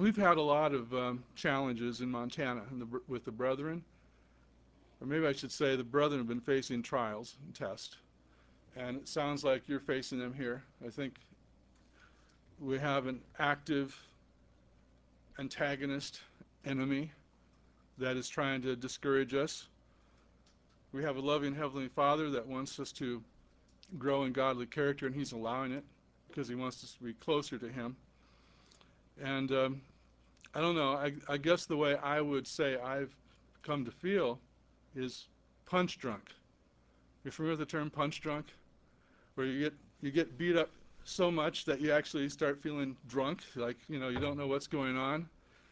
we've had a lot of challenges in Montana with the brethren, or maybe I should say the brethren have been facing trials and tests. And it sounds like you're facing them here. I think we have an active antagonist enemy that is trying to discourage us. We have a loving Heavenly Father that wants us to grow in godly character, and He's allowing it because He wants us to be closer to Him. And I don't know, I guess the way I would say I've come to feel is punch drunk. You're familiar with the term punch drunk? Where you get beat up so much that you actually start feeling drunk, like, you know, you don't know what's going on.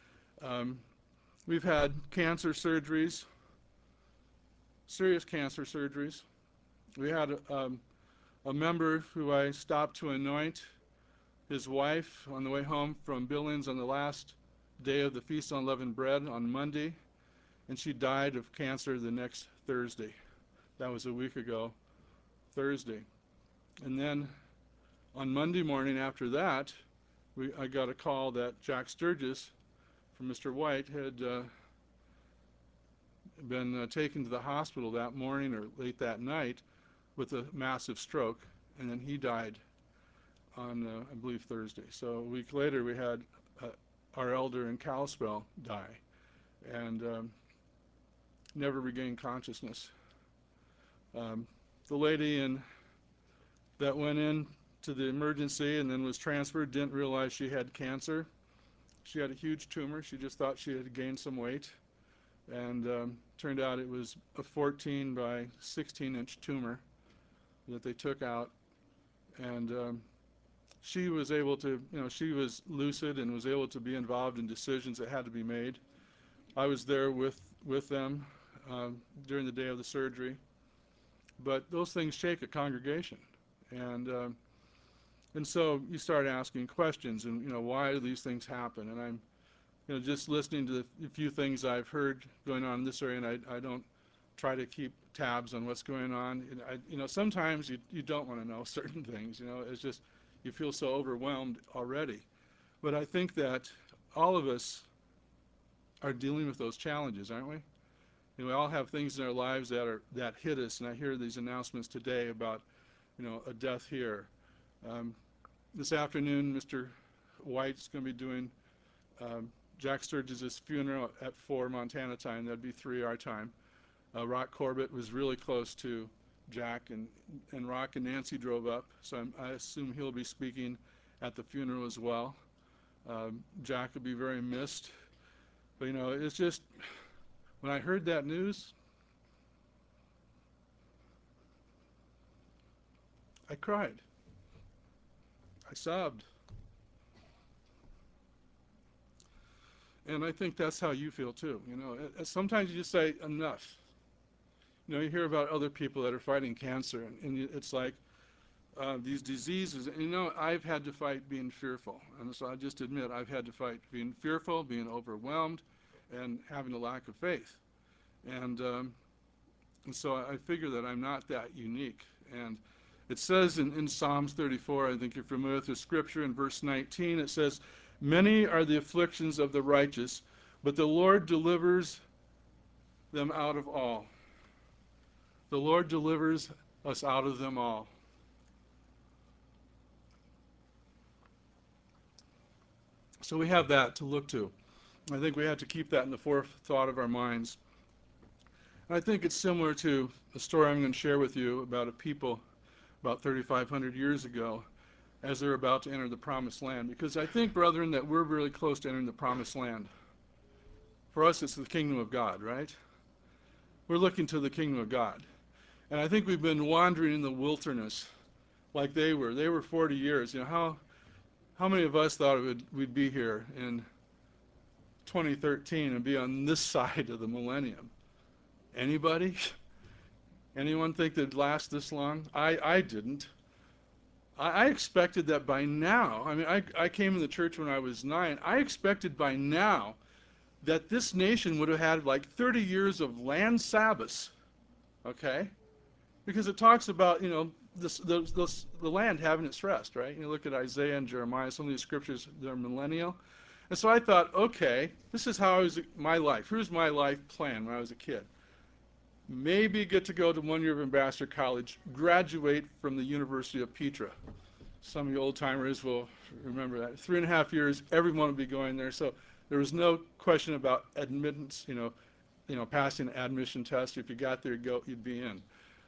We've had cancer surgeries, serious cancer surgeries. We had a member who I stopped to anoint his wife on the way home from Billings on the last day of the Feast on Unleavened Bread on Monday, and she died of cancer the next Thursday. That was a week ago, Thursday. And then on Monday morning after that, I got a call that Jack Sturgis from Mr. White had been taken to the hospital that morning or late that night with a massive stroke, and then he died on, I believe, Thursday. So a week later, we had our elder in Kalispell die and never regained consciousness. The lady that went in to the emergency and then was transferred didn't realize she had cancer. She had a huge tumor. She just thought she had gained some weight, and turned out it was a 14 by 16-inch tumor that they took out. And she was able to, she was lucid and was able to be involved in decisions that had to be made. I was there with them during the day of the surgery. But those things shake a congregation. And so you start asking questions, and why do these things happen? And I'm just listening to the few things I've heard going on in this area, and I don't try to keep tabs on what's going on. And sometimes you don't want to know certain things. It's just you feel so overwhelmed already. But I think that all of us are dealing with those challenges, aren't we? We all have things in our lives that hit us, and I hear these announcements today about a death here. This afternoon, Mr. White's going to be doing Jack Sturgis' funeral at 4 Montana time. That'd be 3 our time. Rock Corbett was really close to Jack, and Rock and Nancy drove up, so I assume he'll be speaking at the funeral as well. Jack will be very missed. But it's just, when I heard that news, I cried. I sobbed. And I think that's how you feel too. Sometimes you just say, enough. You hear about other people that are fighting cancer, and it's like these diseases. And I've had to fight being fearful. And so I just admit I've had to fight being fearful, being overwhelmed, and having a lack of faith. And so I figure that I'm not that unique. And it says in Psalms 34, I think you're familiar with the scripture, in verse 19, it says, "Many are the afflictions of the righteous, but the Lord delivers them out of all." The Lord delivers us out of them all. So we have that to look to. I think we have to keep that in the forethought of our minds. And I think it's similar to a story I'm going to share with you about a people about 3,500 years ago as they're about to enter the promised land. Because I think, brethren, that we're really close to entering the promised land. For us, it's the kingdom of God, right? We're looking to the kingdom of God. And I think we've been wandering in the wilderness like they were. They were 40 years. How many of us thought we'd be here in 2013 and be on this side of the millennium? Anybody? Anyone think that'd last this long? I didn't. I expected that by now. I came in the church when I was 9. I expected by now that this nation would have had like 30 years of land Sabbaths, okay? Because it talks about, the land having its rest, right? You look at Isaiah and Jeremiah, some of these scriptures, they're millennial. And so I thought, okay, this is how my life. Here's my life plan when I was a kid. Maybe get to go to 1 year of Ambassador College, graduate from the University of Petra. Some of you old timers will remember that. 3.5 years, everyone would be going there. So there was no question about admittance, passing an admission test. If you got there, you'd be in.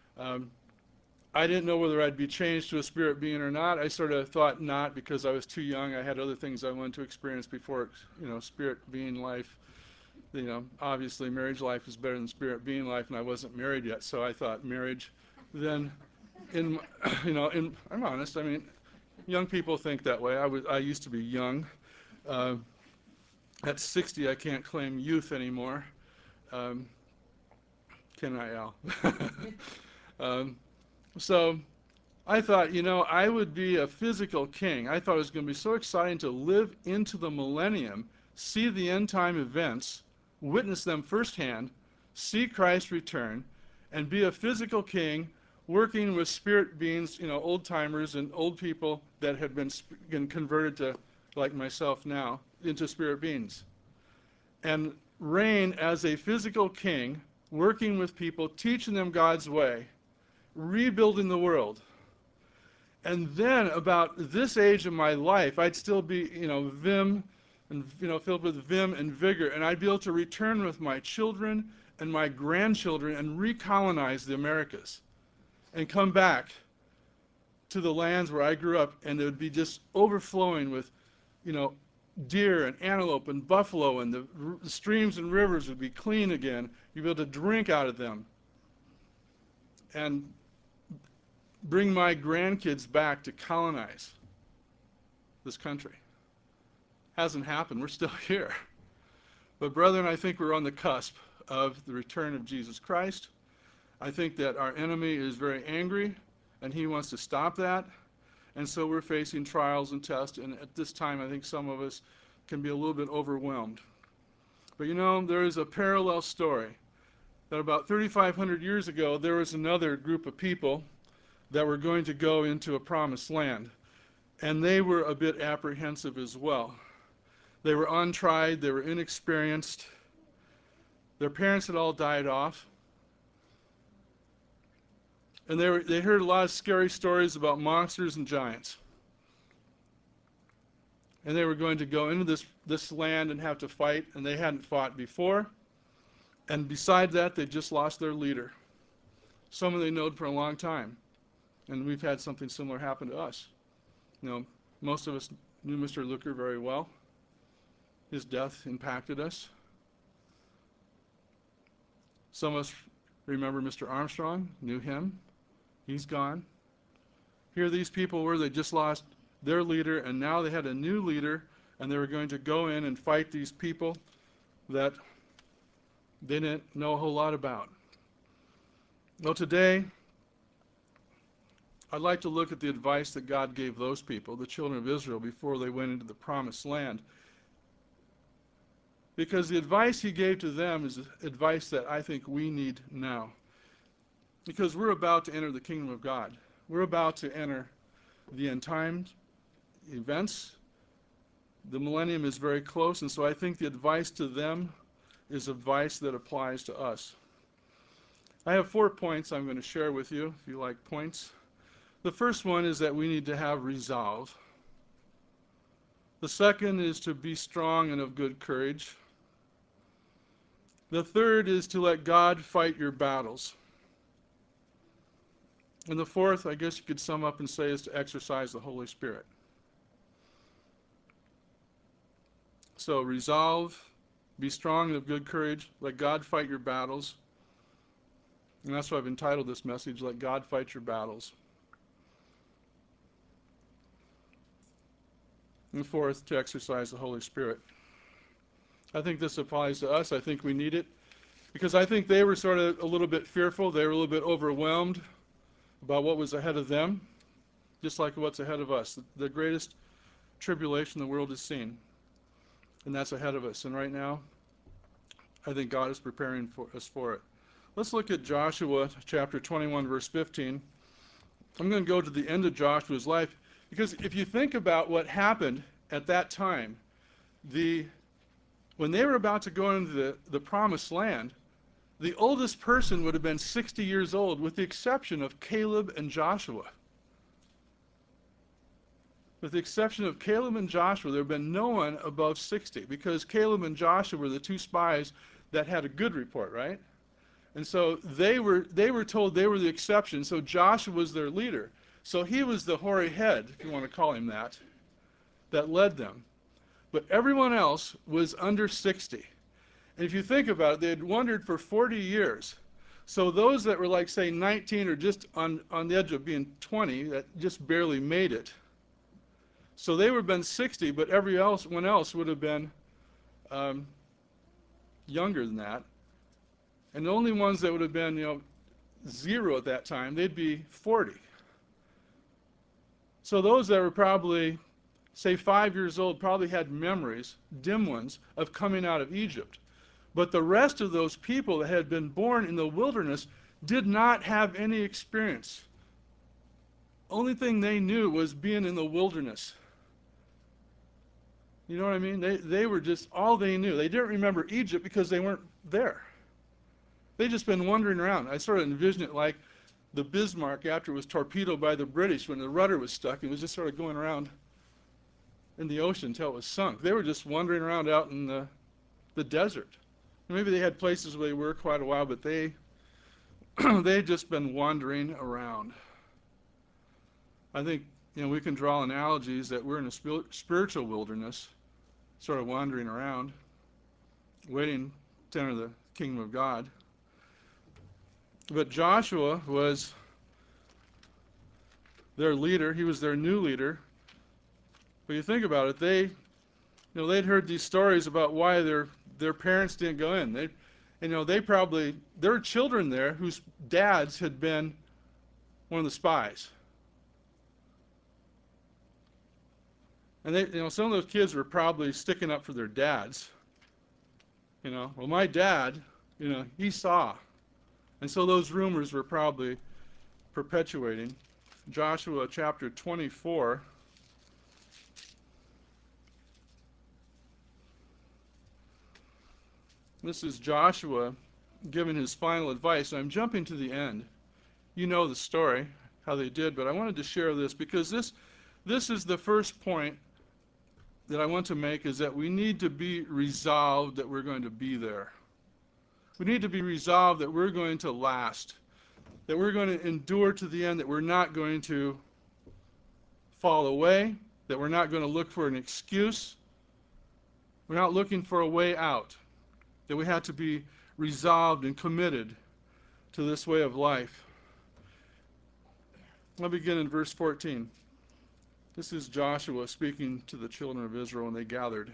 I didn't know whether I'd be changed to a spirit being or not. I sort of thought not, because I was too young. I had other things I wanted to experience before, spirit being life. Obviously marriage life is better than spirit being life, and I wasn't married yet, so I thought marriage. Then, I'm honest. I mean, young people think that way. I used to be young. At 60, I can't claim youth anymore. Can I, Al? So I thought, I would be a physical king. I thought it was going to be so exciting to live into the millennium, see the end time events, witness them firsthand, see Christ return, and be a physical king working with spirit beings, old timers and old people that had been converted to, like myself now, into spirit beings. And reign as a physical king, working with people, teaching them God's way, rebuilding the world. And then about this age of my life, I'd still be, vim and, filled with vim and vigor, and I'd be able to return with my children and my grandchildren and recolonize the Americas and come back to the lands where I grew up, and it would be just overflowing with, deer and antelope and buffalo, and the streams and rivers would be clean again. You'd be able to drink out of them. And bring my grandkids back to colonize this country. Hasn't happened. We're still here. But brethren, I think we're on the cusp of the return of Jesus Christ. I think that our enemy is very angry, and he wants to stop that. And so we're facing trials and tests, and at this time I think some of us can be a little bit overwhelmed. But there is a parallel story that about 3,500 years ago there was another group of people that were going to go into a promised land. And they were a bit apprehensive as well. They were untried, they were inexperienced. Their parents had all died off. And they heard a lot of scary stories about monsters and giants. And they were going to go into this land and have to fight, and they hadn't fought before. And beside that, they just lost their leader, someone they known for a long time. And we've had something similar happen to us. Most of us knew Mr. Looker very well. His death impacted us. Some of us remember Mr. Armstrong, knew him. He's gone. Here these people were, they just lost their leader, and now they had a new leader, and they were going to go in and fight these people that they didn't know a whole lot about. Well, today, I'd like to look at the advice that God gave those people, the children of Israel, before they went into the promised land. Because the advice he gave to them is advice that I think we need now. Because we're about to enter the kingdom of God. We're about to enter the end times events. The millennium is very close, and so I think the advice to them is advice that applies to us. I have 4 points I'm going to share with you, if you like points. The first one is that we need to have resolve. The second is to be strong and of good courage. The third is to let God fight your battles. And the fourth, I guess you could sum up and say, is to exercise the Holy Spirit. So resolve, be strong and of good courage, let God fight your battles. And that's why I've entitled this message, Let God Fight Your Battles. And fourth, to exercise the Holy Spirit. I think this applies to us. I think we need it. Because I think they were sort of a little bit fearful. They were a little bit overwhelmed about what was ahead of them, just like what's ahead of us. The greatest tribulation the world has seen. And that's ahead of us. And right now, I think God is preparing us for it. Let's look at Joshua chapter 21, verse 15. I'm going to go to the end of Joshua's life, because if you think about what happened at that time, when they were about to go into the promised land, the oldest person would have been 60 years old, with the exception of Caleb and Joshua. With the exception of Caleb and Joshua, there have been no one above 60, because Caleb and Joshua were the two spies that had a good report, right? And so they were told they were the exception, so Joshua was their leader. So he was the hoary head, if you want to call him that led them. But everyone else was under 60. And if you think about it, they had wandered for 40 years. So those that were like, say, 19 or just on the edge of being 20, that just barely made it. So they would have been 60, but everyone else would have been younger than that. And the only ones that would have been, 0 at that time, they'd be 40. So those that were probably, say, 5 years old, probably had memories, dim ones, of coming out of Egypt. But the rest of those people that had been born in the wilderness did not have any experience. Only thing they knew was being in the wilderness. You know what I mean? They were just, all they knew. They didn't remember Egypt because they weren't there. They'd just been wandering around. I sort of envision it like the Bismarck after it was torpedoed by the British when the rudder was stuck. It was just sort of going around in the ocean until it was sunk. They were just wandering around out in the desert. Maybe they had places where they were quite a while, but they had just been wandering around. I think we can draw analogies that we're in a spiritual wilderness, sort of wandering around, waiting to enter the kingdom of God. But Joshua was their leader. He was their new leader. But you think about it, they'd heard these stories about why their parents didn't go in. There were children there whose dads had been one of the spies. And some of those kids were probably sticking up for their dads. Well, my dad, he saw. And so those rumors were probably perpetuating. Joshua chapter 24. This is Joshua giving his final advice. I'm jumping to the end. You know the story, how they did, but I wanted to share this because this is the first point that I want to make, is that we need to be resolved that we're going to be there. We need to be resolved that we're going to last, that we're going to endure to the end, that we're not going to fall away, that we're not going to look for an excuse. We're not looking for a way out, that we have to be resolved and committed to this way of life. I'll begin in verse 14. This is Joshua speaking to the children of Israel when they gathered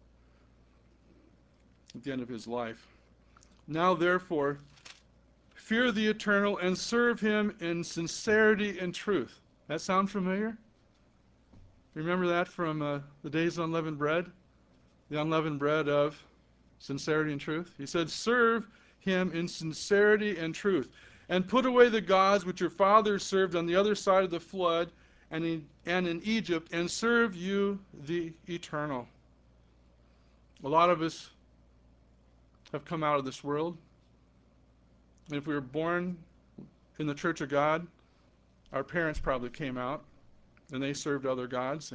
at the end of his life. Now therefore, fear the Eternal and serve him in sincerity and truth. That sound familiar? Remember that from the days of unleavened bread? The unleavened bread of sincerity and truth? He said, serve him in sincerity and truth, and put away the gods which your fathers served on the other side of the flood and in Egypt, and serve you the Eternal. A lot of us have come out of this world. And if we were born in the Church of God, our parents probably came out, and they served other gods. They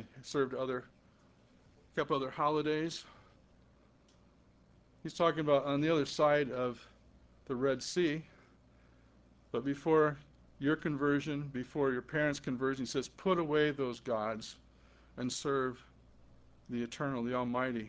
kept other holidays. He's talking about on the other side of the Red Sea. But before your conversion, before your parents' conversion, he says, put away those gods and serve the Eternal, the Almighty.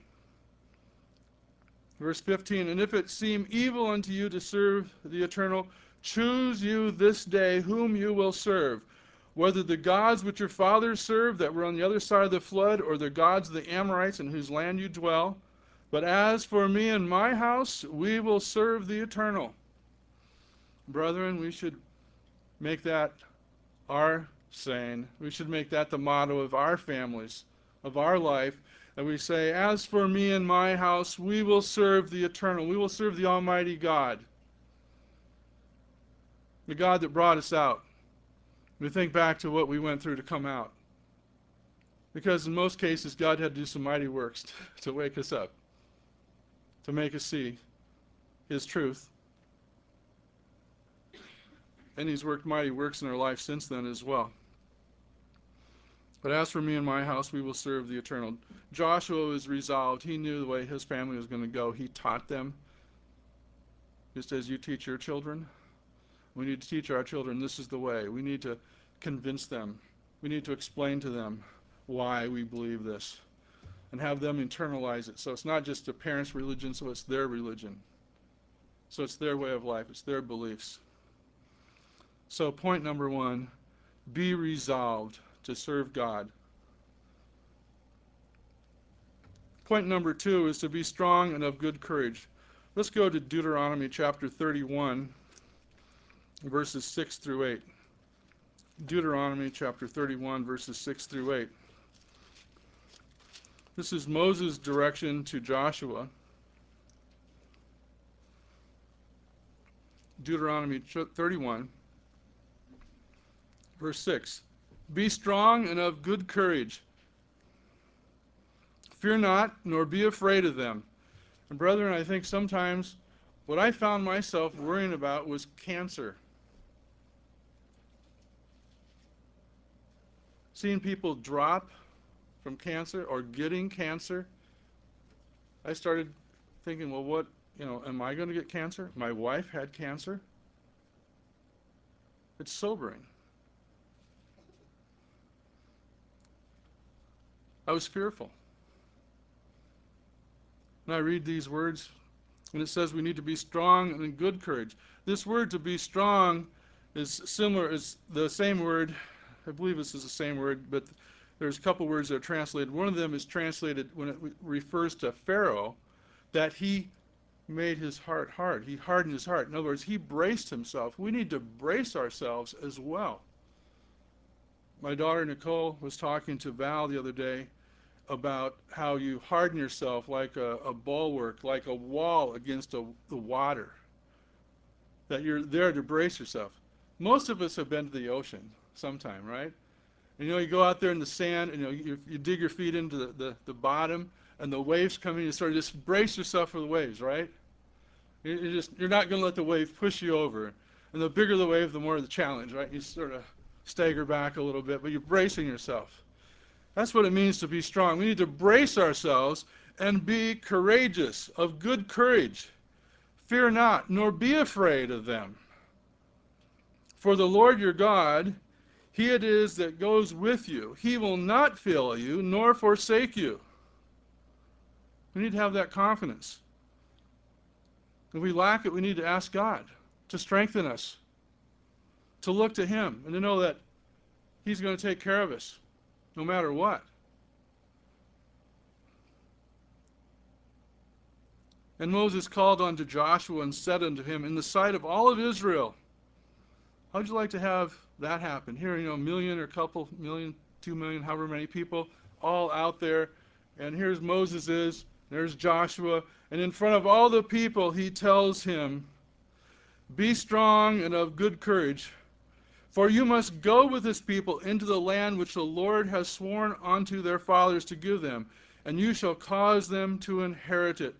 Verse 15, and if it seem evil unto you to serve the Eternal, choose you this day whom you will serve, whether the gods which your fathers served that were on the other side of the flood, or the gods of the Amorites in whose land you dwell. But as for me and my house, we will serve the Eternal. Brethren, we should make that our saying. We should make that the motto of our families, of our life, that we say, as for me and my house, we will serve the Eternal. We will serve the Almighty God, the God that brought us out. We think back to what we went through to come out. Because in most cases, God had to do some mighty works to wake us up, to make us see His truth. And He's worked mighty works in our life since then as well. But as for me and my house, we will serve the eternal. Joshua was resolved. He knew the way his family was going to go. He taught them, just as you teach your children. We need to teach our children this is the way. We need to convince them. We need to explain to them why we believe this and have them internalize it. So it's not just a parent's religion, so it's their religion. So it's their way of life. It's their beliefs. So point number 1, be resolved to serve God. Point number 2 is to be strong and of good courage. Let's go to Deuteronomy chapter 31, verses 6 through 8. Deuteronomy chapter 31, verses 6 through 8. This is Moses' direction to Joshua. Deuteronomy 31, verse 6. Be strong and of good courage. Fear not, nor be afraid of them. And brethren, I think sometimes what I found myself worrying about was cancer. Seeing people drop from cancer or getting cancer. I started thinking, well, what, am I going to get cancer? My wife had cancer. It's sobering. I was fearful. And I read these words, and it says we need to be strong and in good courage. This word to be strong is similar, is the same word, I believe this is the same word, but there's a couple words that are translated. One of them is translated when it refers to Pharaoh, that he made his heart hard. He hardened his heart. In other words, he braced himself. We need to brace ourselves as well. My daughter Nicole was talking to Val the other day about how you harden yourself like a bulwark, like a wall against the water, that you're there to brace yourself. Most of us have been to the ocean sometime, right? And you go out there in the sand, and you dig your feet into the bottom, and the waves come in, you sort of just brace yourself for the waves, right? You're not going to let the wave push you over. And the bigger the wave, the more the challenge, right? You sort of stagger back a little bit, but you're bracing yourself. That's what it means to be strong. We need to brace ourselves and be courageous, of good courage. Fear not, nor be afraid of them. For the Lord your God, He it is that goes with you. He will not fail you, nor forsake you. We need to have that confidence. If we lack it, we need to ask God to strengthen us, to look to Him, and to know that He's going to take care of us, no matter what. And Moses called unto Joshua and said unto him, in the sight of all of Israel, how would you like to have that happen? Here, a million or a couple million, 2 million, however many people, all out there. And here's Moses, there's Joshua. And in front of all the people, he tells him, be strong and of good courage, for you must go with this people into the land which the Lord has sworn unto their fathers to give them, and you shall cause them to inherit it.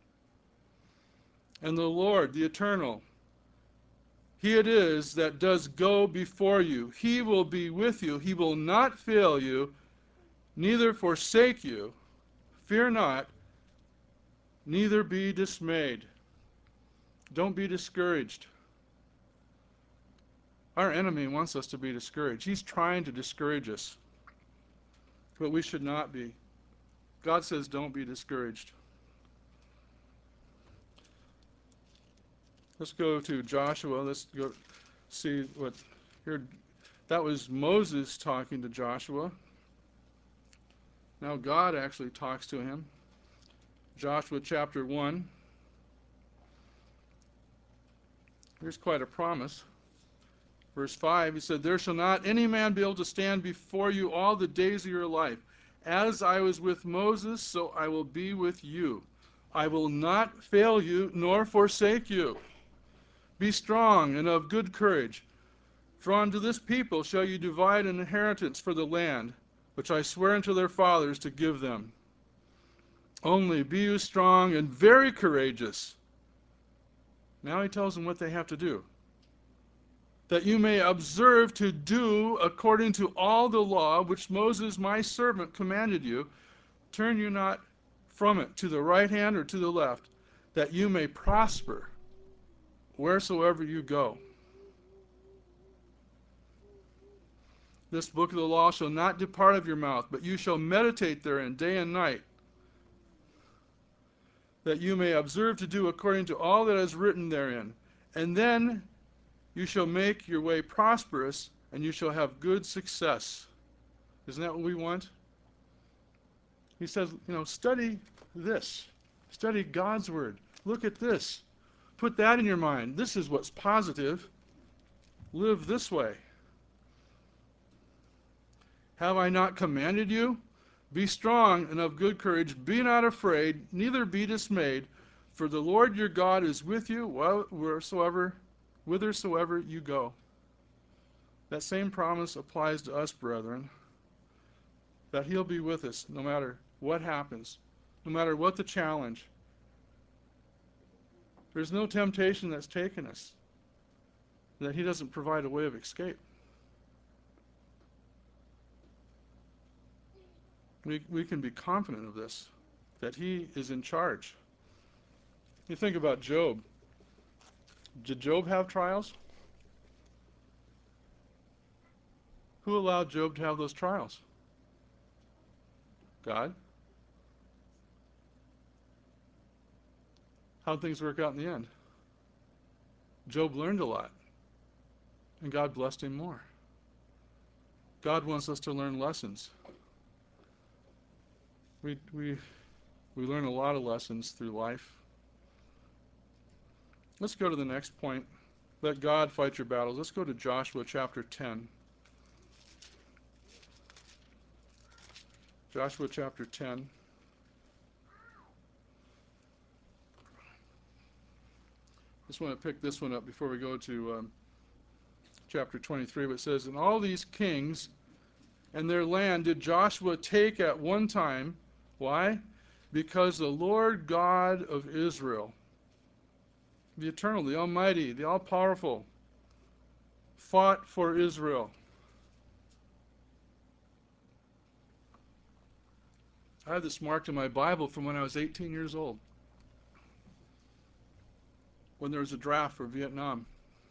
And the Lord, the Eternal, He it is that does go before you. He will be with you. He will not fail you, neither forsake you. Fear not, neither be dismayed. Don't be discouraged. Our enemy wants us to be discouraged. He's trying to discourage us, but we should not be. God says don't be discouraged. Let's go to Joshua. Let's go see what here. That was Moses talking to Joshua. Now God actually talks to him. Joshua chapter 1. Here's quite a promise. Verse 5, he said, there shall not any man be able to stand before you all the days of your life. As I was with Moses, so I will be with you. I will not fail you, nor forsake you. Be strong and of good courage, for unto this people shall you divide an inheritance for the land, which I swear unto their fathers to give them. Only be you strong and very courageous. Now he tells them what they have to do. That you may observe to do according to all the law which Moses my servant commanded you. Turn you not from it to the right hand or to the left, that you may prosper wheresoever you go. This book of the law shall not depart of your mouth, but you shall meditate therein day and night, that you may observe to do according to all that is written therein. And then you shall make your way prosperous, and you shall have good success. Isn't that what we want? He says, study this. Study God's word. Look at this. Put that in your mind. This is what's positive. Live this way. Have I not commanded you? Be strong and of good courage. Be not afraid, neither be dismayed, for the Lord your God is with you whithersoever you go. That same promise applies to us, brethren, that he'll be with us no matter what happens, no matter what the challenge. There's no temptation that's taken us that he doesn't provide a way of escape. We can be confident of this, that he is in charge. You think about Job. Did Job have trials? Who allowed Job to have those trials? God. How'd things work out in the end? Job learned a lot, and God blessed him more. God wants us to learn lessons. We learn a lot of lessons through life. Let's go to the next point. Let God fight your battles. Let's go to Joshua chapter 10. Joshua chapter 10. Just want to pick this one up before we go to chapter 23. But it says, and all these kings and their land did Joshua take at one time. Why? Because the Lord God of Israel, the eternal, the almighty, the all-powerful, fought for Israel. I have this marked in my Bible from when I was 18 years old, when there was a draft for Vietnam.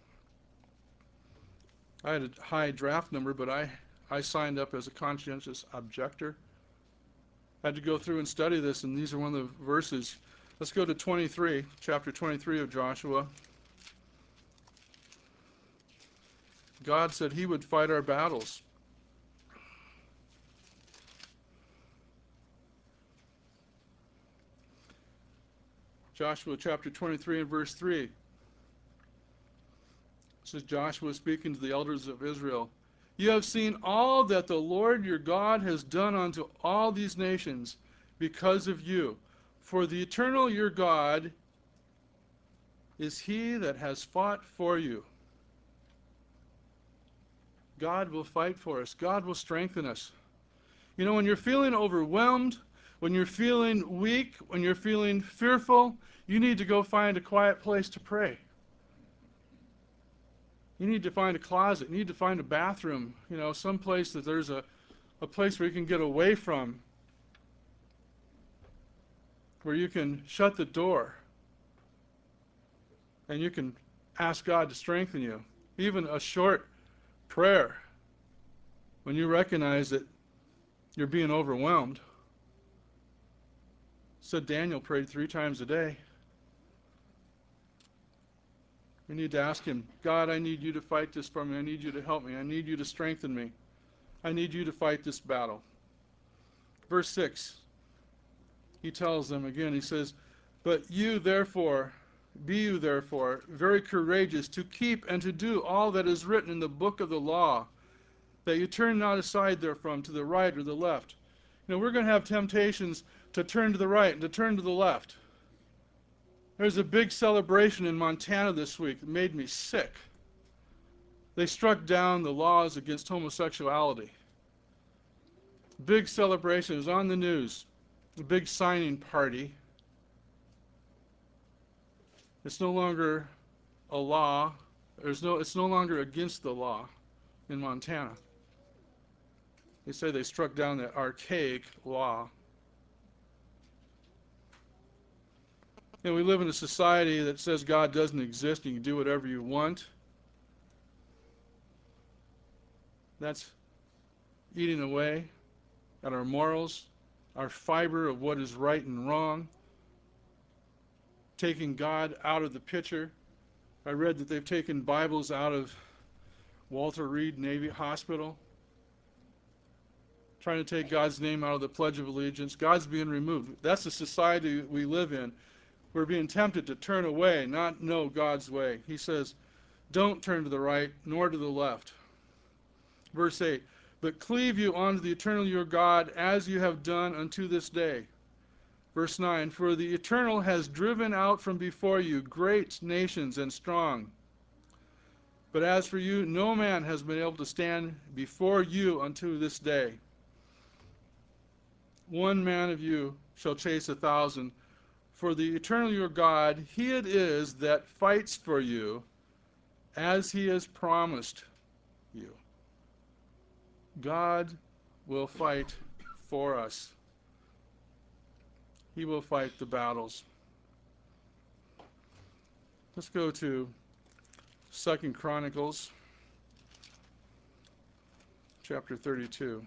I had a high draft number, but I signed up as a conscientious objector. I had to go through and study this, and these are one of the verses. Let's go to 23, chapter 23 of Joshua. God said he would fight our battles. Joshua chapter 23 and verse 3. It says, Joshua speaking to the elders of Israel, you have seen all that the Lord your God has done unto all these nations because of you. For the eternal your God is he that has fought for you. God will fight for us. God will strengthen us. When you're feeling overwhelmed, when you're feeling weak, when you're feeling fearful, you need to go find a quiet place to pray. You need to find a closet. You need to find a bathroom, some place that there's a place where you can get away from, where you can shut the door and you can ask God to strengthen you. Even a short prayer when you recognize that you're being overwhelmed. So Daniel prayed 3 times a day. We need to ask him, God, I need you to fight this for me. I need you to help me. I need you to strengthen me. I need you to fight this battle. Verse 6, he tells them again, he says, but you therefore, be you therefore very courageous to keep and to do all that is written in the book of the law, that you turn not aside therefrom to the right or the left. We're going to have temptations to turn to the right and to turn to the left. There's a big celebration in Montana this week that made me sick. They struck down the laws against homosexuality. Big celebration. It was on the news. A big signing party. It's no longer a law. It's no longer against the law in Montana. They say they struck down that archaic law. And we live in a society that says God doesn't exist. You can do whatever you want. That's eating away at our morals, our fiber of what is right and wrong, taking God out of the picture. I read that they've taken Bibles out of Walter Reed Navy Hospital, trying to take God's name out of the Pledge of Allegiance. God's being removed. That's the society we live in. We're being tempted to turn away, not know God's way. He says, don't turn to the right nor to the left. Verse 8, but cleave you unto the eternal your God, as you have done unto this day. Verse 9, for the eternal has driven out from before you great nations and strong. But as for you, no man has been able to stand before you unto this day. One man of you shall chase 1,000. For the eternal your God, he it is that fights for you, as he has promised you. God will fight for us. He will fight the battles. Let's go to 2 Chronicles chapter 32.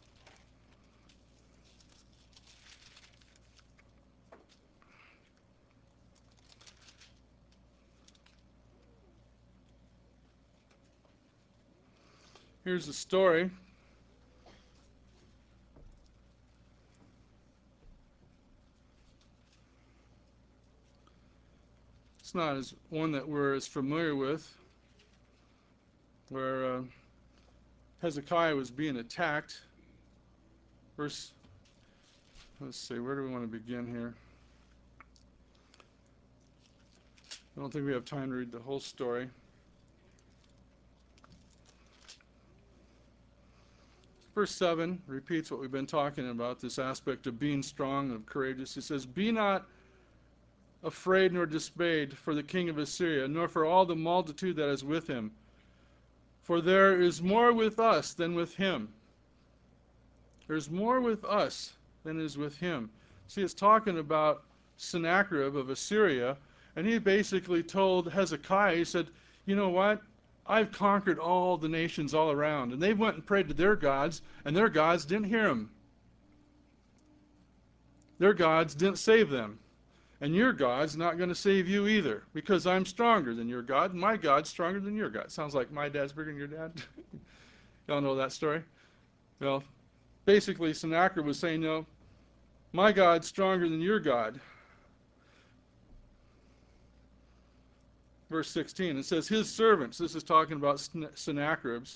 Here's the story. It's not as one that we're as familiar with, where Hezekiah was being attacked. Let's see, where do we want to begin here? I don't think we have time to read the whole story. Verse 7 repeats what we've been talking about, this aspect of being strong and courageous. It says, be not afraid nor dismayed for the king of Assyria, nor for all the multitude that is with him. For there is more with us than with him. There's more with us than is with him. See, it's talking about Sennacherib of Assyria, and he basically told Hezekiah, he said, you know what? I've conquered all the nations all around. And they went and prayed to their gods, and their gods didn't hear them. Their gods didn't save them. And your God's not going to save you either, because I'm stronger than your God, and my God's stronger than your God. Sounds like my dad's bigger than your dad. Y'all know that story? Well, basically, Sennacherib was saying, no, my God's stronger than your God. Verse 16, it says, his servants, this is talking about Sennacherib's.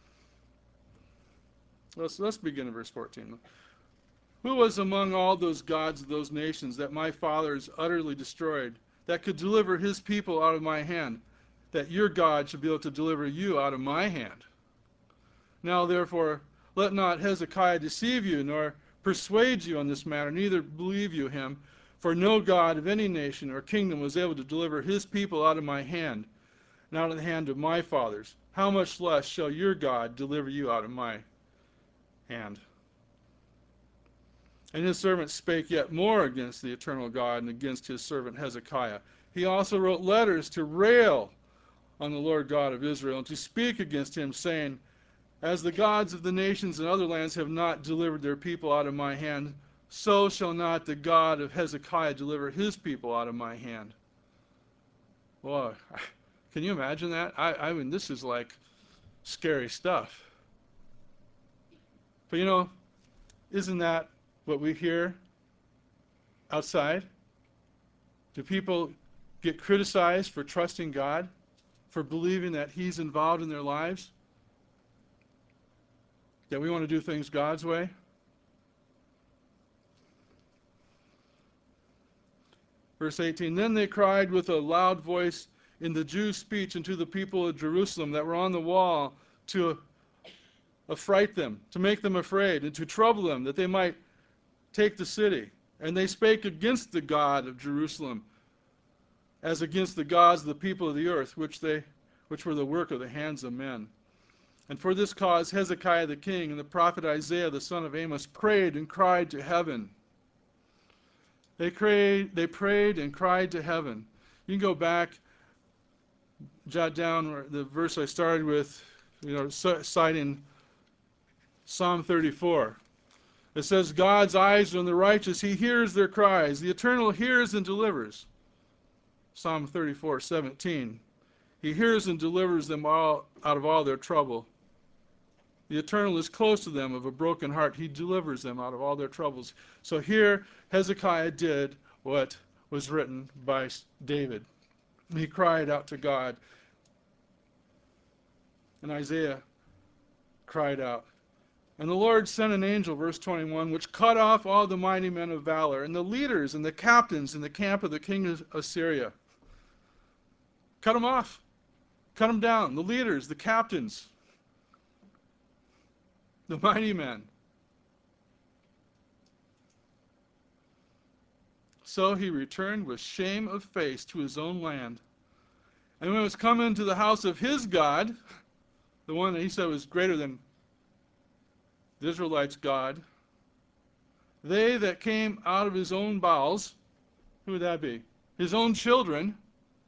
Let's begin in verse 14. Who was among all those gods of those nations that my fathers utterly destroyed, that could deliver his people out of my hand, that your God should be able to deliver you out of my hand? Now therefore, let not Hezekiah deceive you, nor persuade you on this matter, neither believe you him, for no God of any nation or kingdom was able to deliver his people out of my hand, and out of the hand of my fathers. How much less shall your God deliver you out of my hand? And his servant spake yet more against the eternal God and against his servant Hezekiah. He also wrote letters to rail on the Lord God of Israel, and to speak against him, saying, as the gods of the nations and other lands have not delivered their people out of my hand, so shall not the God of Hezekiah deliver his people out of my hand. Boy, can you imagine that? I mean, this is like scary stuff. But you know, isn't that what we hear outside? Do people get criticized for trusting God, for believing that he's involved in their lives? That we want to do things God's way? Verse 18, then they cried with a loud voice in the Jews' speech unto the people of Jerusalem that were on the wall to affright them, to make them afraid, and to trouble them, that they might take the city. And they spake against the God of Jerusalem, as against the gods of the people of the earth, which were the work of the hands of men. And for this cause Hezekiah the king and the prophet Isaiah the son of Amos prayed and cried to heaven. They prayed and cried to heaven. You can go back, jot down the verse I started with, citing Psalm 34. It says, God's eyes are on the righteous. He hears their cries. The Eternal hears and delivers. Psalm 34:17. He hears and delivers them all out of all their trouble. The Eternal is close to them of a broken heart. He delivers them out of all their troubles. So here Hezekiah did what was written by David. He cried out to God. And Isaiah cried out. And the Lord sent an angel, verse 21, which cut off all the mighty men of valor, and the leaders and the captains in the camp of the king of Assyria. Cut them off. Cut them down. The leaders, the captains, the mighty men. So he returned with shame of face to his own land. And when it was come into the house of his God, the one that he said was greater than the Israelites' God, they that came out of his own bowels, who would that be? His own children,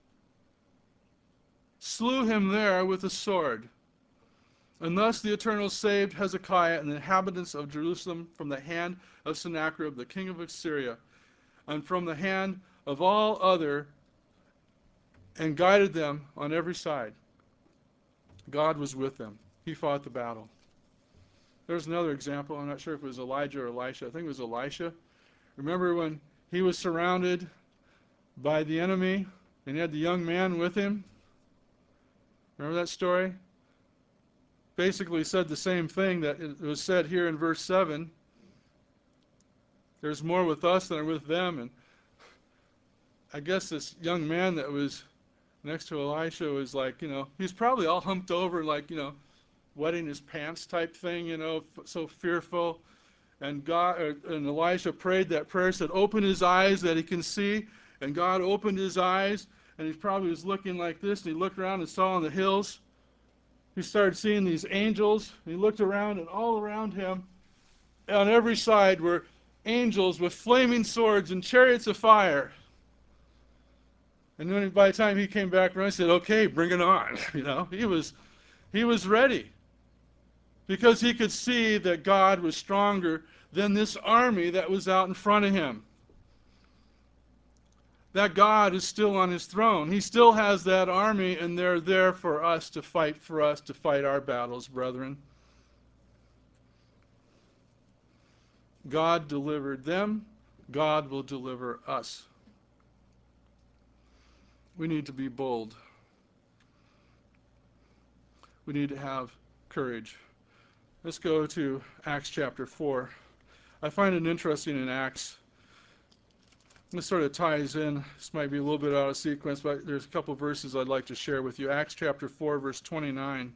slew him there with a sword. And thus the Eternal saved Hezekiah and the inhabitants of Jerusalem from the hand of Sennacherib, the king of Assyria, and from the hand of all other, and guided them on every side. God was with them. He fought the battle. There's another example. I'm not sure if it was Elijah or Elisha. I think it was Elisha. Remember when he was surrounded by the enemy and he had the young man with him? Remember that story? Basically said the same thing that it was said here in verse 7. There's more with us than with them. And I guess this young man that was next to Elisha was like, he's probably all humped over, like, wetting his pants type thing, so fearful. And Elisha prayed that prayer, said, open his eyes that he can see. And God opened his eyes, and he probably was looking like this, and he looked around and saw on the hills. He started seeing these angels, and he looked around, and all around him, on every side, were angels with flaming swords and chariots of fire. And then by the time he came back around, he said, okay, bring it on. He was ready. Because he could see that God was stronger than this army that was out in front of him. That God is still on his throne. He still has that army, and they're there for us, to fight our battles, brethren. God delivered them. God will deliver us. We need to be bold. We need to have courage. Let's go to Acts chapter 4. I find it interesting in Acts. This sort of ties in. This might be a little bit out of sequence, but there's a couple verses I'd like to share with you. Acts chapter 4, verse 29.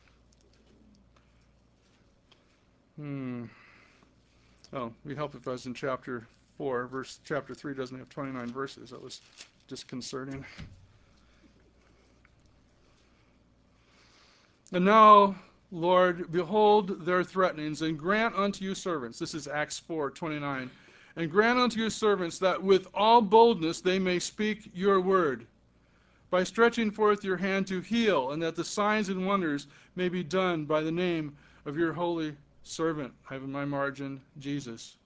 Oh, it'd help if I was in chapter 4. Chapter 3 doesn't have 29 verses. That was disconcerting. And now, Lord, behold their threatenings, and grant unto you servants. This is Acts 4:29. And grant unto your servants that with all boldness they may speak your word, by stretching forth your hand to heal, and that the signs and wonders may be done by the name of your holy servant. I have in my margin, Jesus.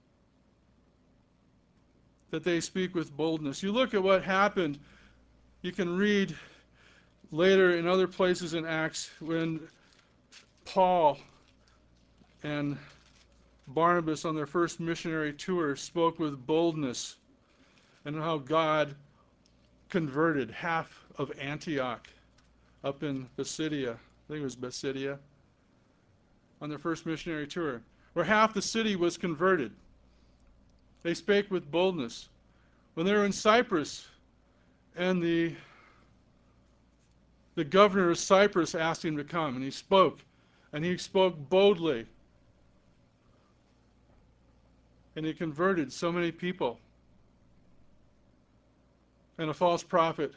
That they speak with boldness. You look at what happened. You can read later in other places in Acts when Paul and Barnabas on their first missionary tour spoke with boldness, and how God converted half of Antioch up in Pisidia. I think it was Pisidia, on their first missionary tour, where half the city was converted. They spake with boldness. When they were in Cyprus, and the governor of Cyprus asked him to come, and he spoke And he spoke boldly. And he converted so many people. And a false prophet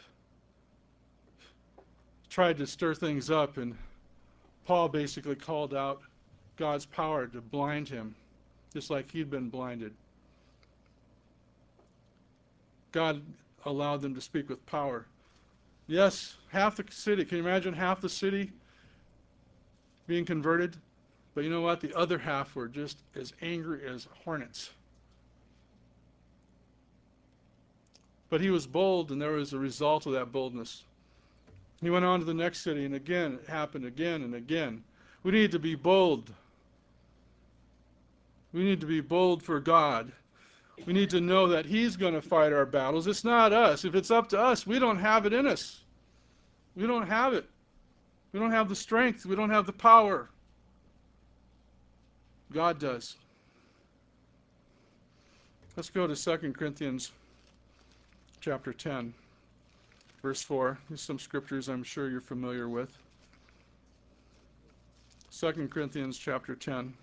tried to stir things up, and Paul basically called out God's power to blind him, just like he'd been blinded. God allowed them to speak with power. Yes, half the city, can you imagine half the city being converted? But you know what? The other half were just as angry as hornets. But he was bold, and there was a result of that boldness. He went on to the next city, and again, it happened again and again. We need to be bold. We need to be bold for God. We need to know that he's going to fight our battles. It's not us. If it's up to us, we don't have it in us. We don't have it. We don't have the strength. We don't have the power. God does. Let's go to 2 Corinthians chapter 10, verse 4. These are some scriptures I'm sure you're familiar with. 2 Corinthians chapter 10.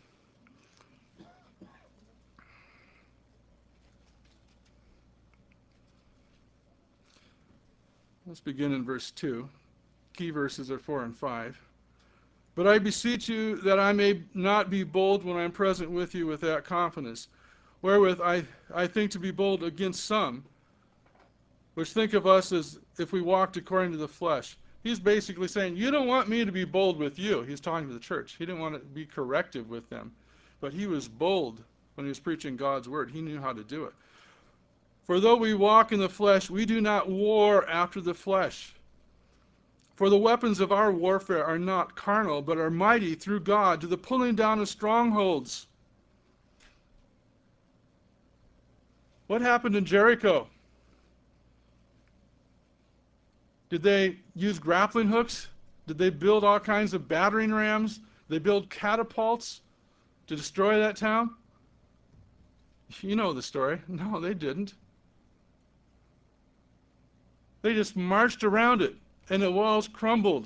Let's begin in verse 2. Key verses are 4 and 5. But I beseech you that I may not be bold when I am present with you with that confidence, wherewith I think to be bold against some, which think of us as if we walked according to the flesh. He's basically saying, you don't want me to be bold with you. He's talking to the church. He didn't want to be corrective with them. But he was bold when he was preaching God's word. He knew how to do it. For though we walk in the flesh, we do not war after the flesh. For the weapons of our warfare are not carnal, but are mighty through God to the pulling down of strongholds. What happened in Jericho? Did they use grappling hooks? Did they build all kinds of battering rams? Did they build catapults to destroy that town? You know the story. No, they didn't. They just marched around it, and the walls crumbled.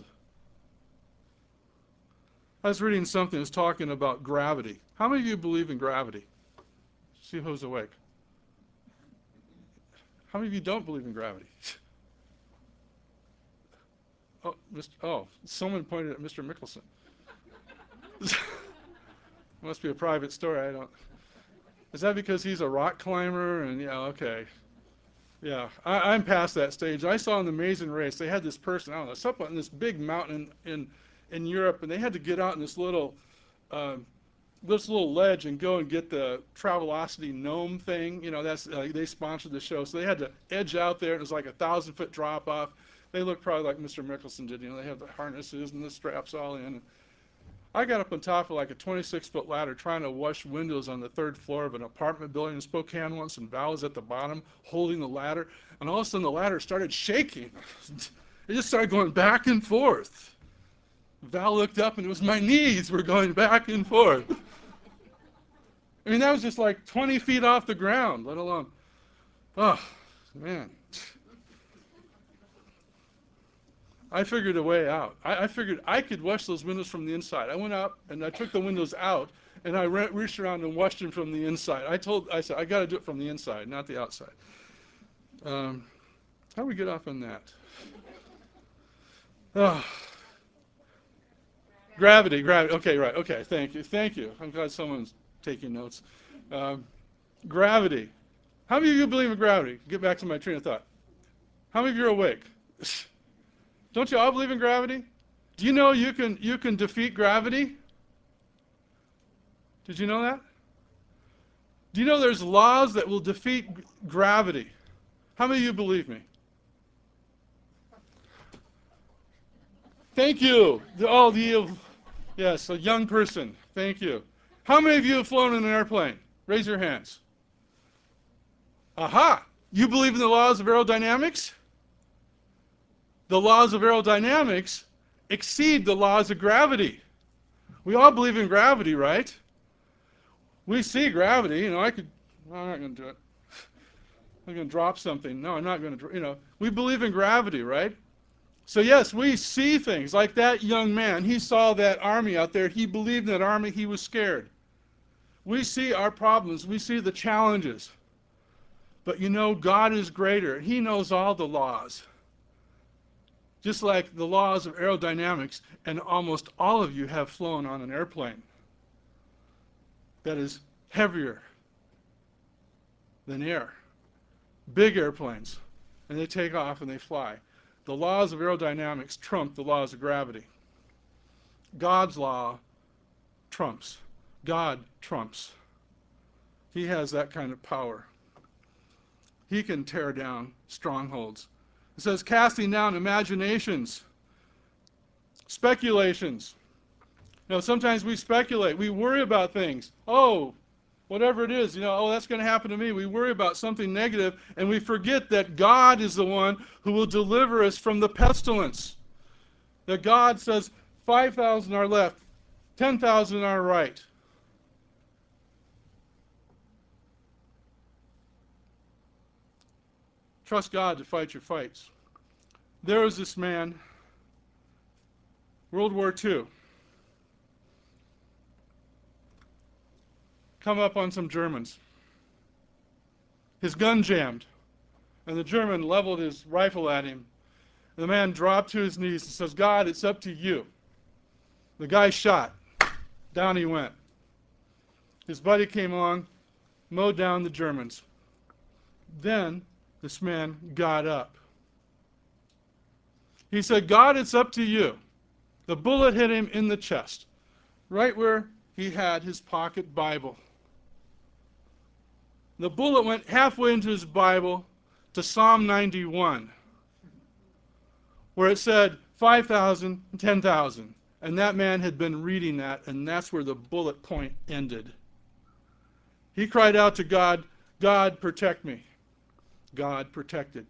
I was reading something that was talking about gravity. How many of you believe in gravity? See who's awake. How many of you don't believe in gravity? Someone pointed at Mr. Mickelson. Must be a private story. I don't. Is that because he's a rock climber? And yeah, okay. Yeah, I'm past that stage. I saw in the Amazing Race, they had this person, I don't know, it's up on this big mountain in Europe, and they had to get out in this little ledge and go and get the Travelocity gnome thing. You know, that's they sponsored the show, so they had to edge out there. It was like a 1,000-foot drop off. They looked probably like Mr. Mickelson did. You know, they have the harnesses and the straps all in. I got up on top of like a 26-foot ladder trying to wash windows on the 3rd floor of an apartment building in Spokane once, and Val was at the bottom holding the ladder, and all of a sudden the ladder started shaking. It just started going back and forth. Val looked up, and it was my knees were going back and forth. I mean, that was just like 20 feet off the ground, let alone, oh, man. I figured a way out. I figured I could wash those windows from the inside. I went out and I took the windows out, and I reached around and washed them from the inside. I said, I got to do it from the inside, not the outside. How do we get off on that? Oh. Gravity. Okay, right. Okay, thank you. I'm glad someone's taking notes. Gravity. How many of you believe in gravity? Get back to my train of thought. How many of you are awake? Don't you all believe in gravity? Do you know you can defeat gravity? Did you know that? Do you know there's laws that will defeat gravity? How many of you believe me? Thank you. All of you. Yes, a young person. Thank you. How many of you have flown in an airplane? Raise your hands. Aha! You believe in the laws of aerodynamics? The laws of aerodynamics exceed the laws of gravity. We all believe in gravity, right? We see gravity. You know, I'm not going to do it. I'm going to drop something. No, I'm not going to, we believe in gravity, right? So yes, we see things like that young man. He saw that army out there. He believed in that army. He was scared. We see our problems. We see the challenges. But you know, God is greater. He knows all the laws. Just like the laws of aerodynamics, and almost all of you have flown on an airplane that is heavier than air. Big airplanes. And they take off and they fly. The laws of aerodynamics trump the laws of gravity. God's law trumps. God trumps. He has that kind of power. He can tear down strongholds. It says, casting down imaginations, speculations. You know, sometimes we speculate. We worry about things. Oh, whatever it is, oh, that's going to happen to me. We worry about something negative, and we forget that God is the one who will deliver us from the pestilence. That God says, 5,000 are left, 10,000 are right. Trust God to fight your fights. There was this man, World War II, come up on some Germans. His gun jammed, and the German leveled his rifle at him. The man dropped to his knees and says, God, it's up to you. The guy shot. Down he went. His buddy came along, mowed down the Germans. Then this man got up. He said, God, it's up to you. The bullet hit him in the chest, right where he had his pocket Bible. The bullet went halfway into his Bible to Psalm 91, where it said 5,000, 10,000. And that man had been reading that, and that's where the bullet point ended. He cried out to God, God, protect me. God protected.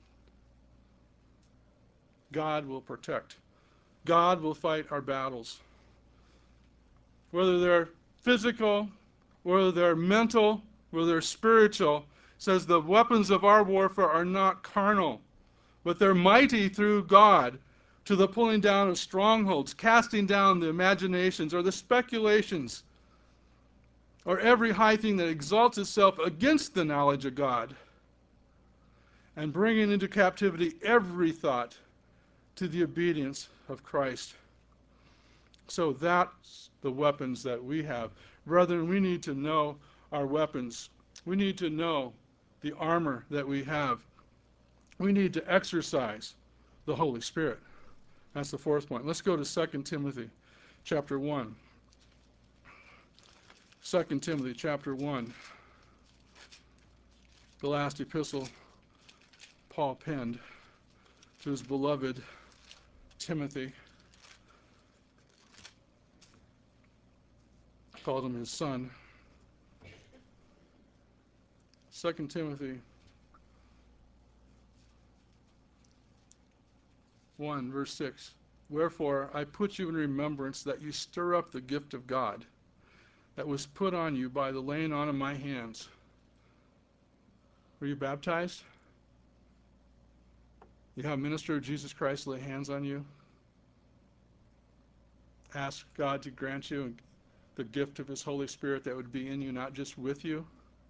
God will protect. God will fight our battles. Whether they're physical, whether they're mental, whether they're spiritual, it says the weapons of our warfare are not carnal, but they're mighty through God to the pulling down of strongholds, casting down the imaginations or the speculations or every high thing that exalts itself against the knowledge of God, and bringing into captivity every thought to the obedience of Christ. So that's the weapons that we have. Brethren, we need to know our weapons. We need to know the armor that we have. We need to exercise the Holy Spirit. That's the fourth point. Let's go to 2 Timothy chapter 1. 2 Timothy chapter 1. The last epistle Paul penned to his beloved Timothy. Called him his son. 2 Timothy 1, verse 6. Wherefore I put you in remembrance that you stir up the gift of God that was put on you by the laying on of my hands. Were you baptized? You have a minister of Jesus Christ lay hands on you? Ask God to grant you the gift of his Holy Spirit that would be in you, not just with you.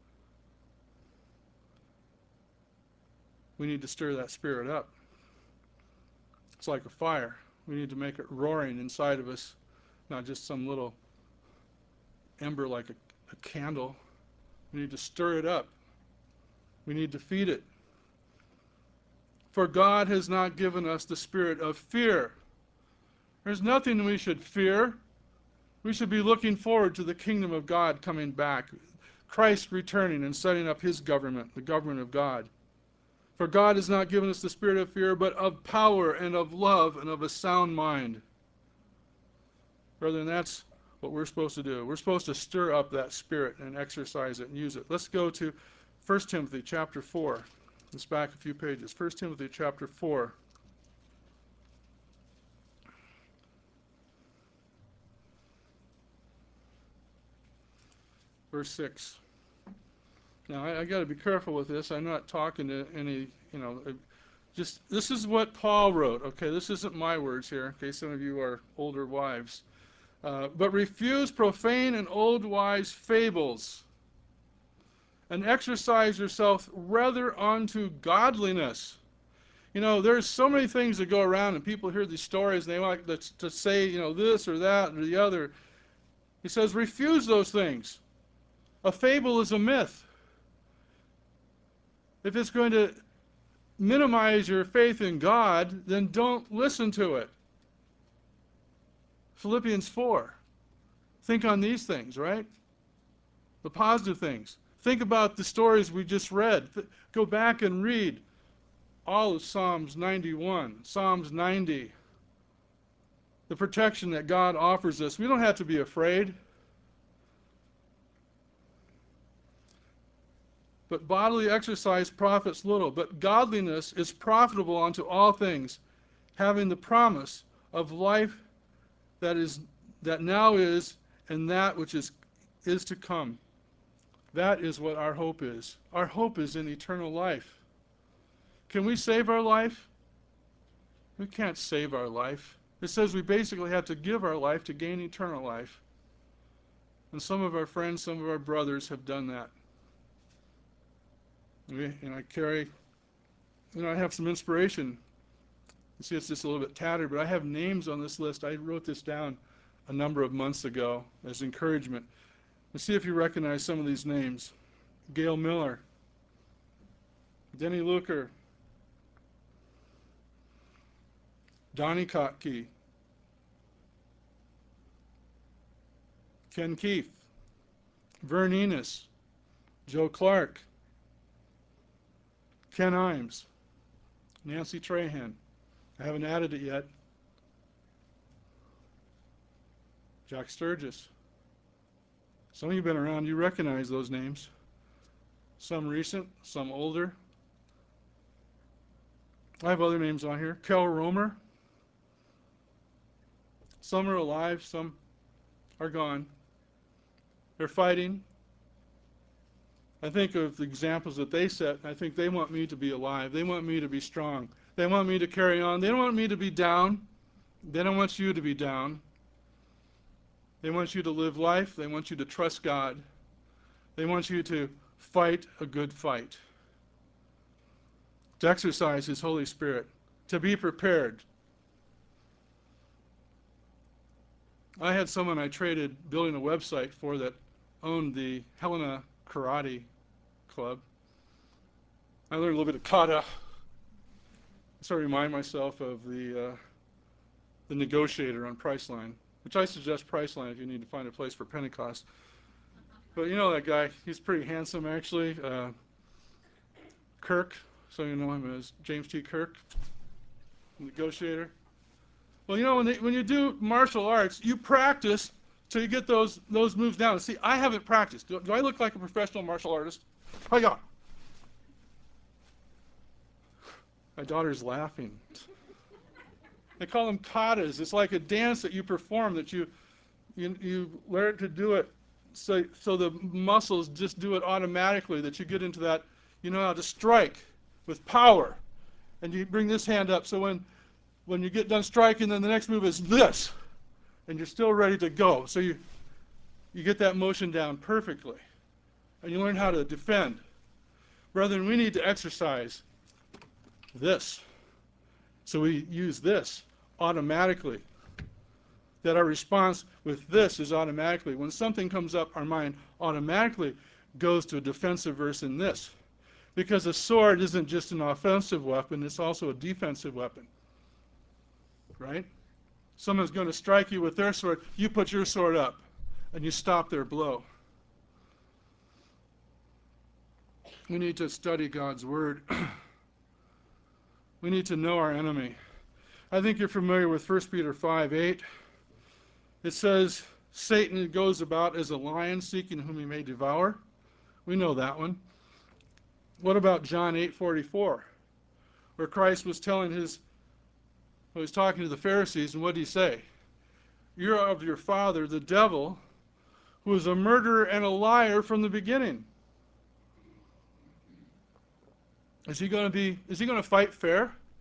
We need to stir that spirit up. It's like a fire. We need to make it roaring inside of us, not just some little ember like a candle. We need to stir it up. We need to feed it. For God has not given us the spirit of fear. There's nothing we should fear. We should be looking forward to the kingdom of God coming back, Christ returning and setting up his government, the government of God. For God has not given us the spirit of fear, but of power and of love and of a sound mind. Brethren, that's what we're supposed to do. We're supposed to stir up that spirit and exercise it and use it. Let's go to 1 Timothy chapter 4. Let's back a few pages. 1 Timothy chapter 4. Verse 6. Now, I got to be careful with this. I'm not talking to any, Just this is what Paul wrote. Okay, this isn't my words here, in case some of you are older wives. But refuse profane and old wise fables, and exercise yourself rather unto godliness. You know, there's so many things that go around, and people hear these stories, and they like to say, you know, this or that or the other. He says, refuse those things. A fable is a myth. If it's going to minimize your faith in God, then don't listen to it. Philippians 4. Think on these things, right? The positive things. Think about the stories we just read. Go back and read all of Psalms 91, Psalms 90. The protection that God offers us. We don't have to be afraid. But bodily exercise profits little, but godliness is profitable unto all things, having the promise of life that now is, and that which is to come. That is what our hope is. Our hope is in eternal life. Can we save our life? We can't save our life. It says we basically have to give our life to gain eternal life. And some of our friends, some of our brothers have done that. And I have some inspiration. You see, it's just a little bit tattered, but I have names on this list. I wrote this down a number of months ago as encouragement. Let's see if you recognize some of these names. Gail Miller, Denny Luker, Donnie Kotke, Ken Keith, Vern Enos, Joe Clark, Ken Imes, Nancy Trahan. I haven't added it yet. Jack Sturgis. Some of you have been around, you recognize those names. Some recent, some older. I have other names on here. Kel Romer. Some are alive, some are gone. They're fighting. I think of the examples that they set. I think they want me to be alive. They want me to be strong. They want me to carry on. They don't want me to be down. They don't want you to be down. They want you to live life. They want you to trust God. They want you to fight a good fight. To exercise His Holy Spirit. To be prepared. I had someone I traded building a website for that owned the Helena Karate Club. I learned a little bit of kata. I sort of remind myself of the negotiator on Priceline, which I suggest Priceline if you need to find a place for Pentecost. But you know that guy, he's pretty handsome actually. Kirk, so you know him as James T. Kirk, negotiator. Well, you know, when you do martial arts, you practice till you get those moves down. See, I haven't practiced. Do I look like a professional martial artist? Hi-ya. My daughter's laughing. They call them katas. It's like a dance that you perform that you learn to do it so the muscles just do it automatically, that you get into that, you know how to strike with power. And you bring this hand up, so when you get done striking, then the next move is this, and you're still ready to go. So you get that motion down perfectly, and you learn how to defend. Brethren, we need to exercise this. So we use this automatically. That our response with this is automatically. When something comes up, our mind automatically goes to a defensive verse in this. Because a sword isn't just an offensive weapon, it's also a defensive weapon. Right? Someone's going to strike you with their sword, you put your sword up, and you stop their blow. We need to study God's Word. We need to know our enemy. I think you're familiar with 1 Peter 5:8. It says, Satan goes about as a lion seeking whom he may devour. We know that one. What about John 8:44, where Christ was talking to the Pharisees, and what did he say? You're of your father, the devil, who is a murderer and a liar from the beginning. Is he going to fight fair?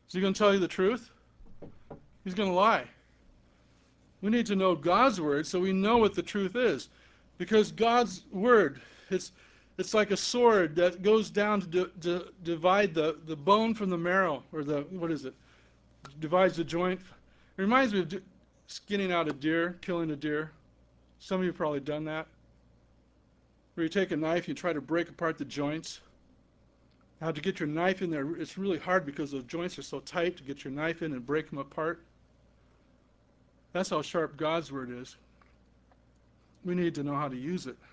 Is he going to tell you the truth? He's going to lie. We need to know God's word so we know what the truth is. Because God's word, it's like a sword that goes down to divide the bone from the marrow, or what is it? Divides the joint. It reminds me of skinning out a deer, killing a deer. Some of you have probably done that. Where you take a knife, you try to break apart the joints. How to get your knife in there, it's really hard because those joints are so tight to get your knife in and break them apart. That's how sharp God's word is. We need to know how to use it.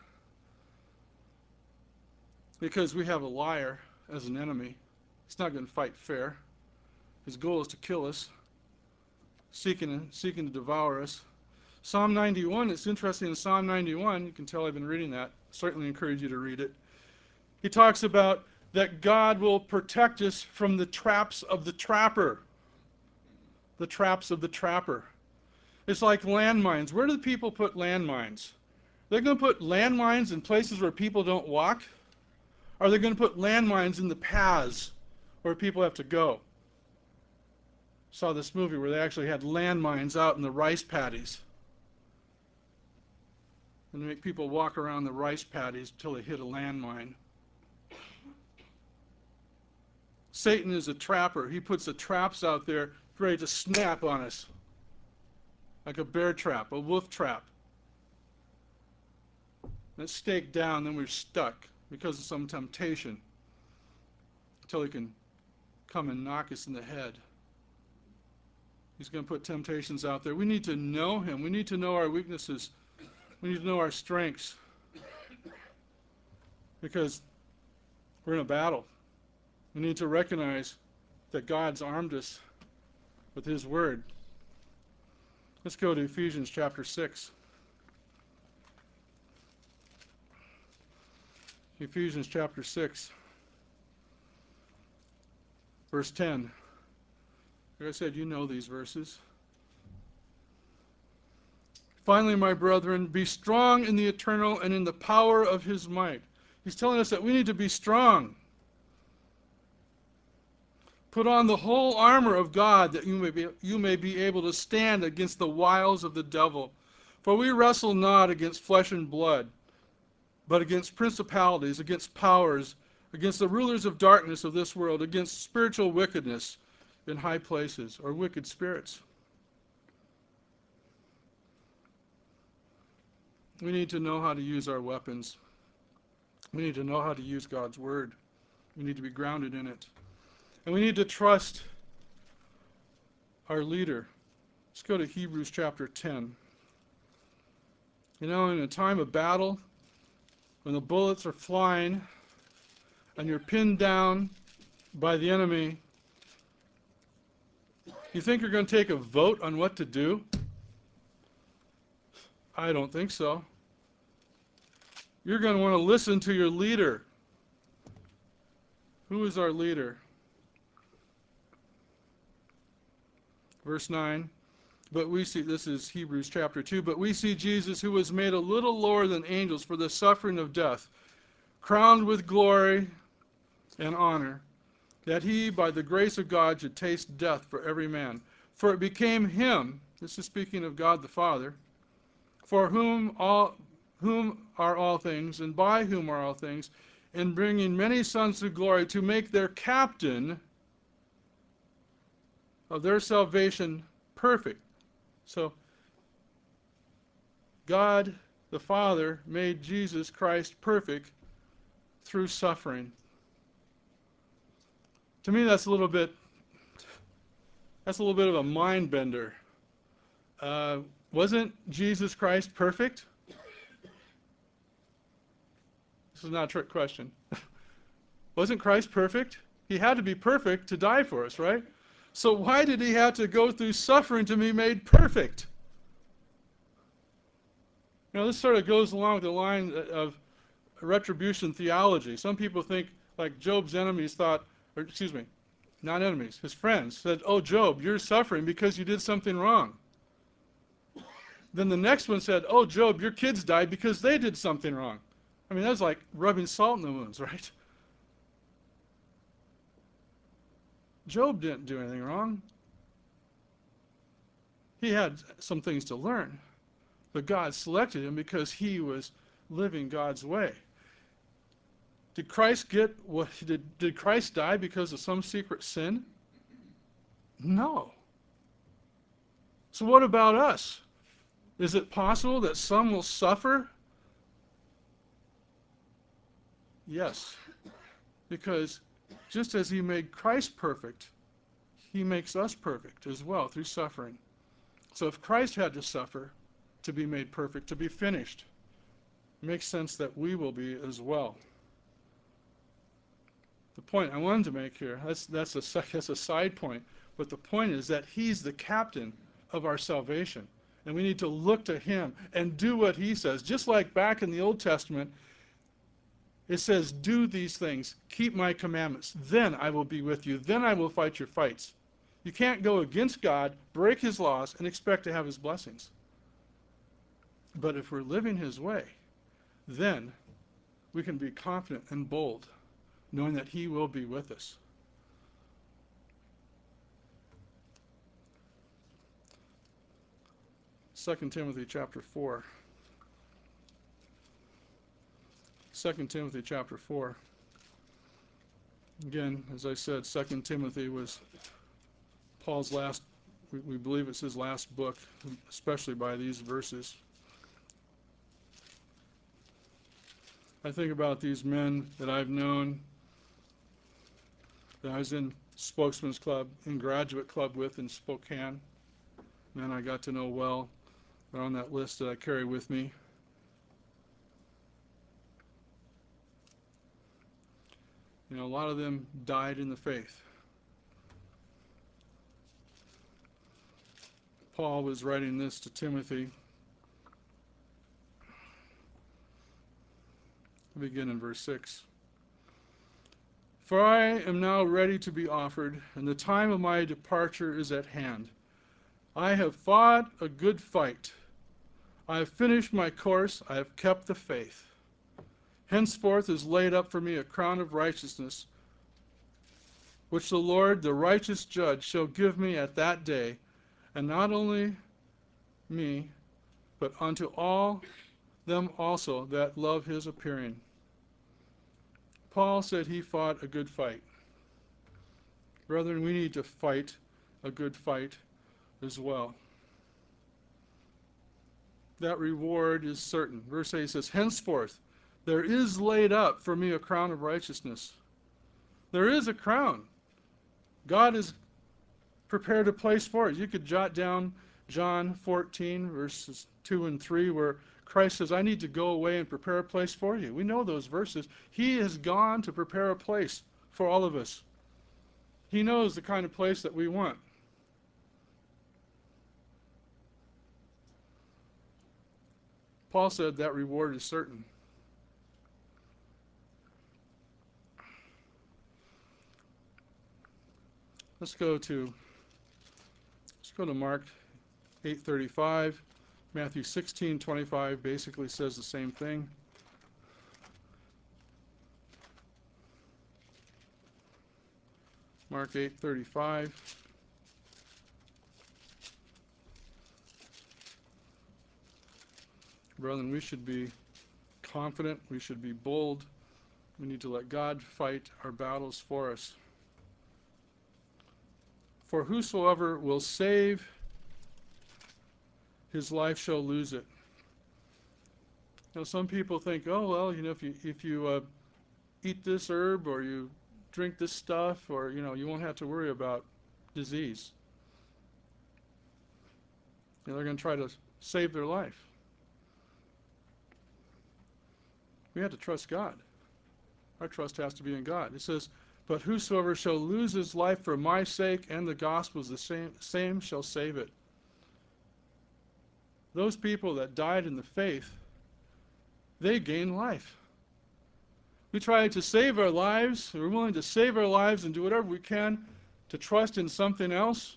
Because we have a liar as an enemy. He's not going to fight fair. His goal is to kill us, seeking to devour us. Psalm 91, it's interesting in Psalm 91, you can tell I've been reading that. Certainly encourage you to read it. He talks about that God will protect us from the traps of the trapper. The traps of the trapper. It's like landmines. Where do people put landmines? They're going to put landmines in places where people don't walk? Or are they going to put landmines in the paths where people have to go? Saw this movie where they actually had landmines out in the rice paddies. And they make people walk around the rice paddies until they hit a landmine. Satan is a trapper. He puts the traps out there ready to snap on us. Like a bear trap, a wolf trap. And it's staked down, then we're stuck because of some temptation until he can come and knock us in the head. He's going to put temptations out there. We need to know him. We need to know our weaknesses. We need to know our strengths. Because we're in a battle. We need to recognize that God's armed us with his word. Let's go to Ephesians chapter 6. Ephesians chapter 6, verse 10. Like I said, you know these verses. Finally, my brethren, be strong in the eternal and in the power of his might. He's telling us that we need to be strong. Put on the whole armor of God that you may be able to stand against the wiles of the devil. For we wrestle not against flesh and blood, but against principalities, against powers, against the rulers of darkness of this world, against spiritual wickedness in high places, or wicked spirits. We need to know how to use our weapons. We need to know how to use God's word. We need to be grounded in it. And we need to trust our leader. Let's go to Hebrews chapter 10. You know, in a time of battle, when the bullets are flying and you're pinned down by the enemy, you think you're going to take a vote on what to do? I don't think so. You're going to want to listen to your leader. Who is our leader? Verse 9. But we see, this is Hebrews chapter 2, but we see Jesus, who was made a little lower than angels for the suffering of death, crowned with glory and honor, that he, by the grace of God, should taste death for every man. For it became him, this is speaking of God the Father, for whom are all things, and by whom are all things, in bringing many sons to glory, to make their captain of their salvation perfect. So, God the Father made Jesus Christ perfect through suffering. To me, that's a little bit of a mind bender. Wasn't Jesus Christ perfect? This is not a trick question. Wasn't Christ perfect? He had to be perfect to die for us, right? So why did he have to go through suffering to be made perfect? You know, this sort of goes along with the line of retribution theology. Some people think, like Job's enemies thought, or excuse me, not enemies, his friends said, oh, Job, you're suffering because you did something wrong. Then the next one said, oh, Job, your kids died because they did something wrong. I mean, that's like rubbing salt in the wounds, right? Job didn't do anything wrong. He had some things to learn, but God selected him because he was living God's way. Did Christ get what did Christ die because of some secret sin? No. So what about us? Is it possible that some will suffer? Yes. Because just as he made Christ perfect, he makes us perfect as well through suffering. So if Christ had to suffer to be made perfect, to be finished, it makes sense that we will be as well. The point I wanted to make here, that's a side point, but the point is that he's the captain of our salvation. And we need to look to him and do what he says. Just like back in the Old Testament, it says, do these things, keep my commandments, then I will be with you, then I will fight your fights. You can't go against God, break his laws, and expect to have his blessings. But if we're living his way, then we can be confident and bold, knowing that he will be with us. Second Timothy chapter 4. 2 Timothy chapter 4. Again, as I said, 2 Timothy was Paul's last, we believe it's his last book, especially by these verses. I think about these men that I've known, that I was in Spokesman's Club, in Graduate Club with in Spokane. Men I got to know well. They're on that list that I carry with me. You know, a lot of them died in the faith. Paul was writing this to Timothy. I'll begin in verse 6. For I am now ready to be offered, and the time of my departure is at hand. I have fought a good fight. I have finished my course. I have kept the faith. Henceforth is laid up for me a crown of righteousness, which the Lord, the righteous judge, shall give me at that day, and not only me, but unto all them also that love his appearing. Paul said he fought a good fight. Brethren, we need to fight a good fight as well. That reward is certain. Verse 8 says, henceforth there is laid up for me a crown of righteousness. There is a crown. God has prepared a place for it. You could jot down John 14, verses 2 and 3, where Christ says, I need to go away and prepare a place for you. We know those verses. He has gone to prepare a place for all of us. He knows the kind of place that we want. Paul said that reward is certain. Let's go to Mark 8:35. Matthew 16:25 basically says the same thing. Mark 8:35. Brethren, we should be confident. We should be bold. We need to let God fight our battles for us. For whosoever will save his life shall lose it. Now, some people think, oh, well, you know, if you eat this herb or you drink this stuff, or, you know, you won't have to worry about disease. You know, they're going to try to save their life. We have to trust God. Our trust has to be in God. It says, but whosoever shall lose his life for my sake and the gospel is the same shall save it. Those people that died in the faith, they gain life. We try to save our lives. We're willing to save our lives and do whatever we can to trust in something else.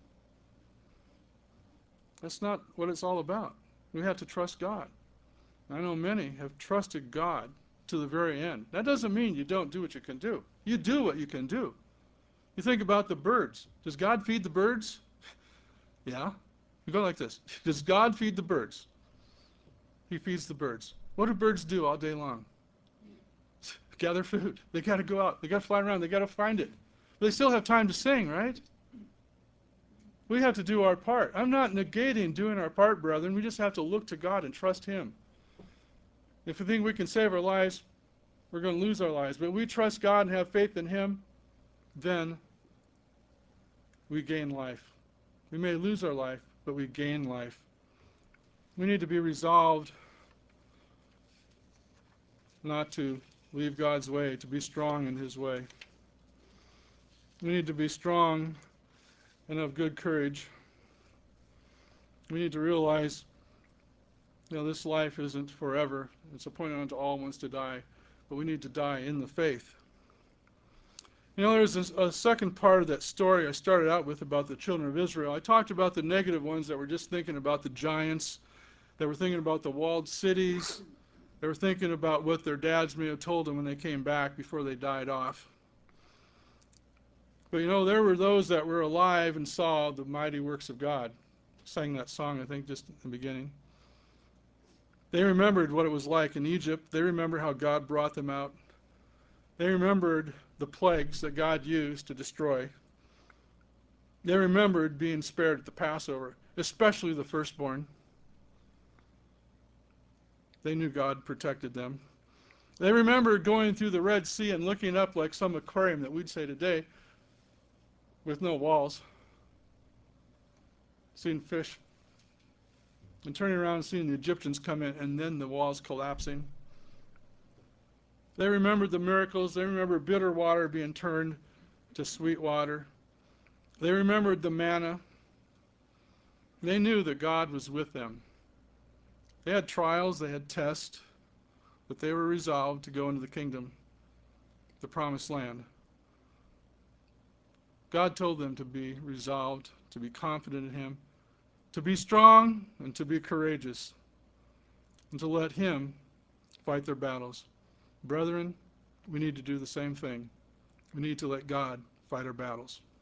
That's not what it's all about. We have to trust God. I know many have trusted God to the very end. That doesn't mean you don't do what you can do. You do what you can do. You think about the birds. Does God feed the birds? Yeah. You go like this. Does God feed the birds? He feeds the birds. What do birds do all day long? Gather food. They got to go out. They got to fly around. They got to find it. But they still have time to sing, right? We have to do our part. I'm not negating doing our part, brethren. We just have to look to God and trust Him. If we think we can save our lives, we're going to lose our lives. But we trust God and have faith in Him, then we gain life. We may lose our life, but we gain life. We need to be resolved not to leave God's way, to be strong in His way. We need to be strong and of good courage. We need to realize, this life isn't forever. It's appointed unto all once to die, but we need to die in the faith. There's a second part of that story I started out with about the children of Israel. I talked about the negative ones that were just thinking about the giants, that were thinking about the walled cities, they were thinking about what their dads may have told them when they came back before they died off. But there were those that were alive and saw the mighty works of God. Sang that song, I think, just in the beginning. They remembered what it was like in Egypt. They remembered how God brought them out. They remembered the plagues that God used to destroy. They remembered being spared at the Passover, especially the firstborn. They knew God protected them. They remembered going through the Red Sea and looking up like some aquarium that we'd say today with no walls, seeing fish, and turning around and seeing the Egyptians come in and then the walls collapsing. They remembered the miracles. They remembered bitter water being turned to sweet water. They remembered the manna. They knew that God was with them. They had trials, they had tests, but they were resolved to go into the kingdom, the promised land. God told them to be resolved, to be confident in Him, to be strong and to be courageous, and to let Him fight their battles. Brethren, we need to do the same thing. We need to let God fight our battles.